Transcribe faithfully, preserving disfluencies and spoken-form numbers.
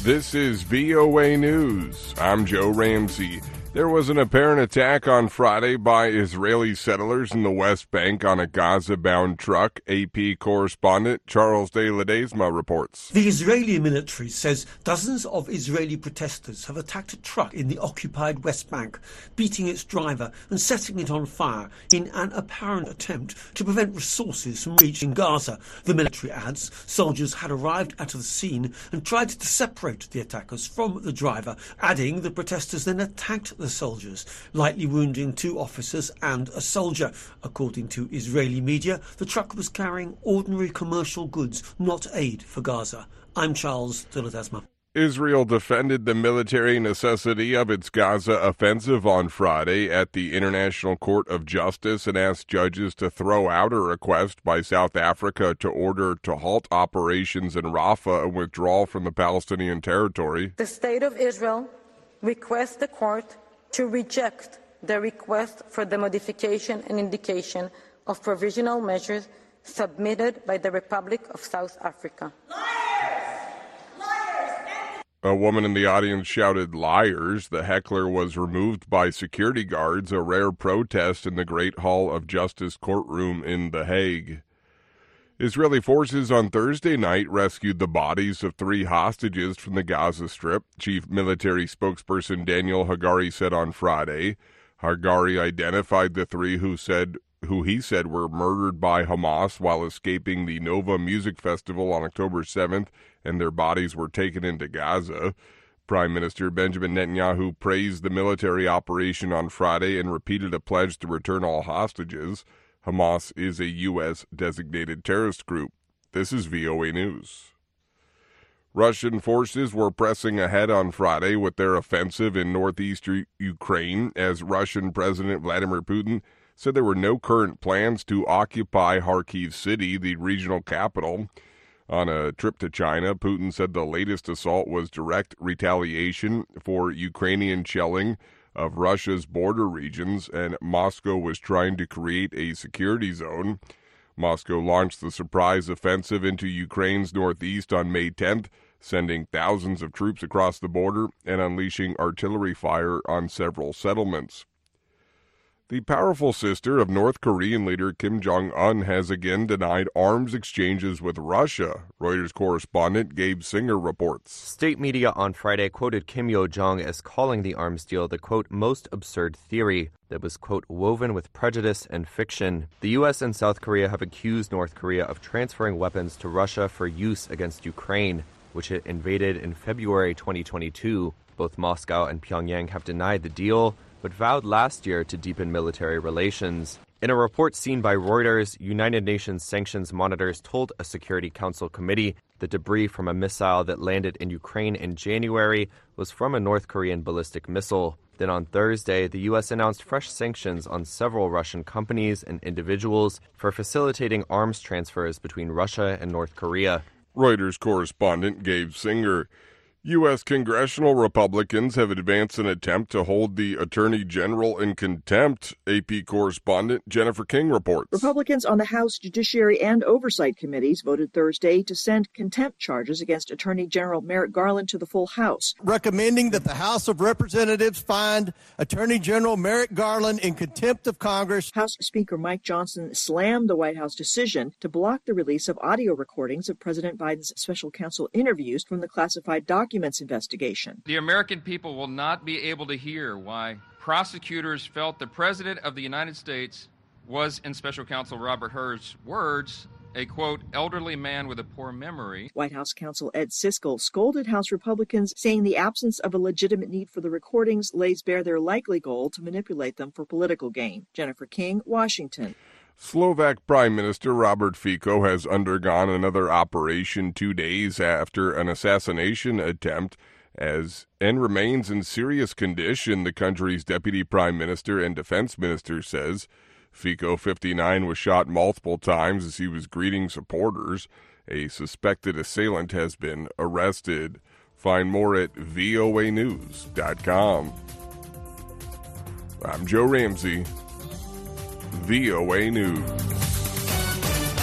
This is V O A News. I'm Joe Ramsey. There was an apparent attack on Friday by Israeli settlers in the West Bank on a Gaza-bound truck. A P correspondent Charles de Ledesma reports. The Israeli military says dozens of Israeli protesters have attacked a truck in the occupied West Bank, beating its driver and setting it on fire in an apparent attempt to prevent resources from reaching Gaza. The military adds soldiers had arrived at the scene and tried to separate the attackers from the driver, adding the protesters then attacked the soldiers, lightly wounding two officers and a soldier. According to Israeli media, the truck was carrying ordinary commercial goods, not aid for Gaza. I'm Charles de Ledesma. Israel defended the military necessity of its Gaza offensive on Friday at the International Court of Justice and asked judges to throw out a request by South Africa to order to halt operations in Rafah and withdraw from the Palestinian territory. The State of Israel requests the court to reject the request for the modification and indication of provisional measures submitted by the Republic of South Africa. Liars! Liars! A woman in the audience shouted, "Liars!" The heckler was removed by security guards, a rare protest in the Great Hall of Justice courtroom in The Hague. Israeli forces on Thursday night rescued the bodies of three hostages from the Gaza Strip, Chief Military Spokesperson Daniel Hagari said on Friday. Hagari identified the three who said who he said were murdered by Hamas while escaping the Nova Music Festival on October seventh, and their bodies were taken into Gaza. Prime Minister Benjamin Netanyahu praised the military operation on Friday and repeated a pledge to return all hostages. Hamas is a U S designated terrorist group. This is V O A News. Russian forces were pressing ahead on Friday with their offensive in northeastern Ukraine as Russian President Vladimir Putin said there were no current plans to occupy Kharkiv City, the regional capital. On a trip to China, Putin said the latest assault was direct retaliation for Ukrainian shelling of Russia's border regions, and Moscow was trying to create a security zone. Moscow launched the surprise offensive into Ukraine's northeast on May tenth, sending thousands of troops across the border and unleashing artillery fire on several settlements. The powerful sister of North Korean leader Kim Jong-un has again denied arms exchanges with Russia. Reuters correspondent Gabe Singer reports. State media on Friday quoted Kim Yo-jong as calling the arms deal the, quote, most absurd theory that was, quote, woven with prejudice and fiction. The U S and South Korea have accused North Korea of transferring weapons to Russia for use against Ukraine, which it invaded in February twenty twenty-two. Both Moscow and Pyongyang have denied the deal, but vowed last year to deepen military relations. In a report seen by Reuters, United Nations sanctions monitors told a Security Council committee the debris from a missile that landed in Ukraine in January was from a North Korean ballistic missile. Then on Thursday, the U S announced fresh sanctions on several Russian companies and individuals for facilitating arms transfers between Russia and North Korea. Reuters correspondent Gabe Singer. U S congressional Republicans have advanced an attempt to hold the Attorney General in contempt. A P correspondent Jennifer King reports. Republicans on the House Judiciary and Oversight Committees voted Thursday to send contempt charges against Attorney General Merrick Garland to the full House, recommending that the House of Representatives find Attorney General Merrick Garland in contempt of Congress. House Speaker Mike Johnson slammed the White House decision to block the release of audio recordings of President Biden's special counsel interviews from the classified documents investigation. The American people will not be able to hear why prosecutors felt the President of the United States was, in Special Counsel Robert Hur's words, a, quote, elderly man with a poor memory. White House counsel Ed Siskel scolded House Republicans, saying the absence of a legitimate need for the recordings lays bare their likely goal to manipulate them for political gain. Jennifer King, Washington. Slovak Prime Minister Robert Fico has undergone another operation two days after an assassination attempt as and remains in serious condition, the country's deputy prime minister and defense minister says. Fico, fifty-nine, was shot multiple times as he was greeting supporters. A suspected assailant has been arrested. Find more at V O A news dot com. I'm Joe Ramsey, V O A News.